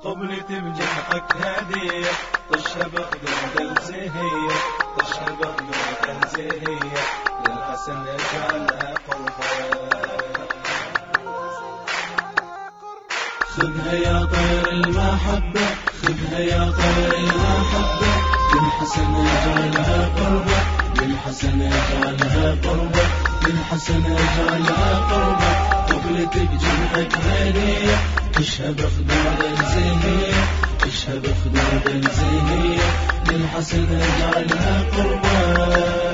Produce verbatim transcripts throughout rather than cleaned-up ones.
قبلت بجنحك هدية طشها بخدود الزهية طشها بخدود الزهية للحسن يجعلها قربة خذها يا طير المحبة خذها يا طير المحبة للحسن يجعلها قربة للحسن يجعلها قربة للحسن يجعلها قربة قبلت بجنحك هدية تشهب خدود الزهية تشهب خدود الزهية للحسن يجعلها قربة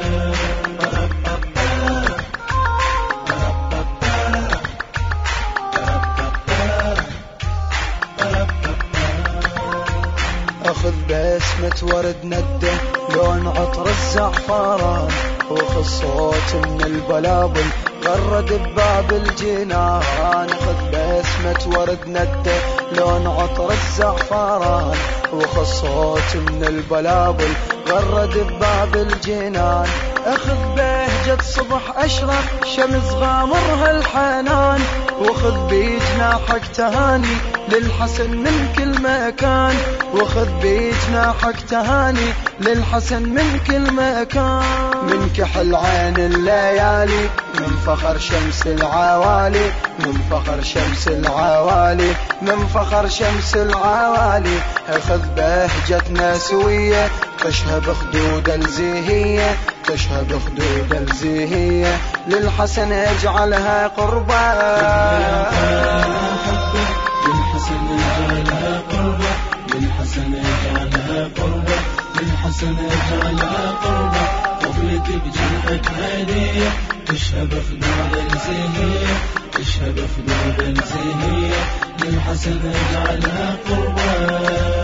أخذ بسمة ورد ندة لون عطر الزعفران وخذ صوت من البلابل غرد بباب الجنان أخذ بسمة ورد ندة لون عطر الزعفران وخذ صوت من البلابل غرد بباب الجنان أخذ بهجة صبح أشرق شمس غامرها الحنان وخذ بجناحك تهاني للحسن من كل مكان وخذ بجناحك تهاني للحسن من كل مكان من كحل عين الليالي من فخر شمس العوالي من فخر شمس العوالي من فخر شمس العوالي أخذ بهجتنا سوية تشهب خدود الزهية تشهب خدود الزهية للحسن يجعلها قربة للحسن يجعلها قربة للحسن يجعلها قربة للحسن يجعلها قربة قبلت بجنحك هدية تشهب خدود الزهية تشهب خدود الزهية للحسن يجعلها قربة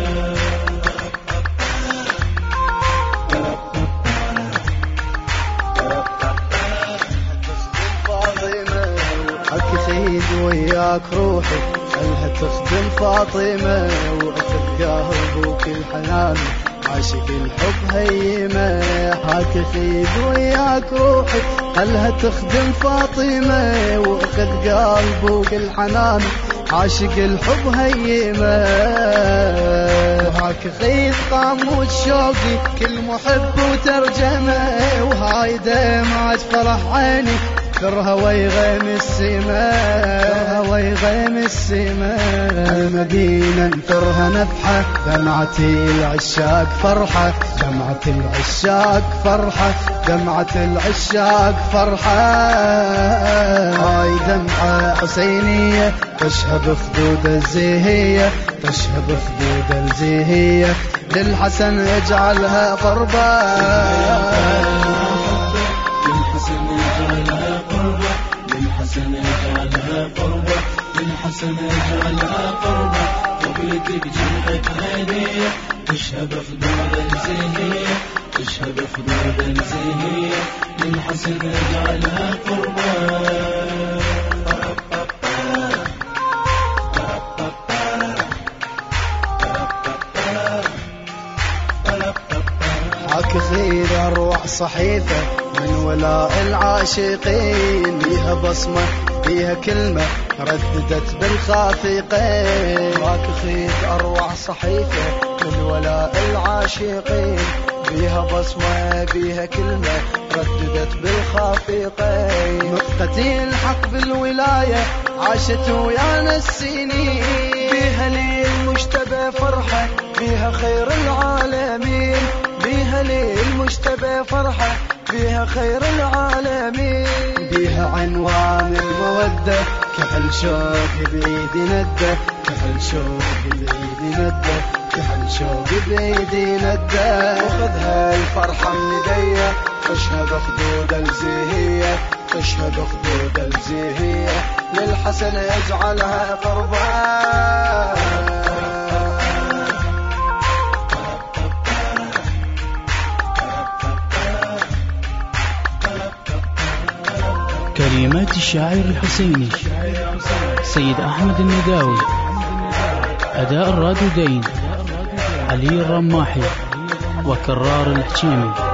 وياك روحي خلها تخدم فاطمة وأخذ قلبك الحنان عاشق الحب هيمة هاك خيد وياك روحي خلها تخدم فاطمة وأخذ قلبك الحنان عاشق الحب هيمة وهاك خيد قاموس شوقي كل محب وترجمة وهاي دمعة فرح عيني كرها ويغيم السماء كرها ويغيم السماء المدينة انثرها نفحة دمعتي العشاق فرحة دمعة العشاق فرحة دمعة العشاق فرحة هاي دمعة حسينية تشهب خدود الزهية تشهب خدود الزهية للحسن يجعلها قربة للحسن يجعلها قربة للحسن يجعلها قربة قبلت بجنحك هدية تشهب خدود الزهية تشهب خدود الزهية للحسن يجعلها قربة حاك خير أروع صحيفة من ولاء العاشقين بيها بصمة بيها كلمة رددت بالخافقين حاك خير أروع صحيفة من ولاء العاشقين بيها بصمة بيها كلمة رددت بالخافقين نطقتي الحق بالولاية عاشت ويانا السنين بيها لي المجتبى فرحة بيها خير العالمين بيها لي المجتبى فرحة بيها خير العالمين بيها عنوان المودة كحل شوق بإيدي ندة كحل شوق بإيدي ندة كحل شوق بإيدي ندة وخذها الفرحة من ايديا تشهد خدود الزهية تشهد خدود الزهية للحسن يجعلها قربان كلمات الشاعر الحسيني سيد أحمد النداوي. أداء الرادودين علي الرماحي وكرار الحكيمي.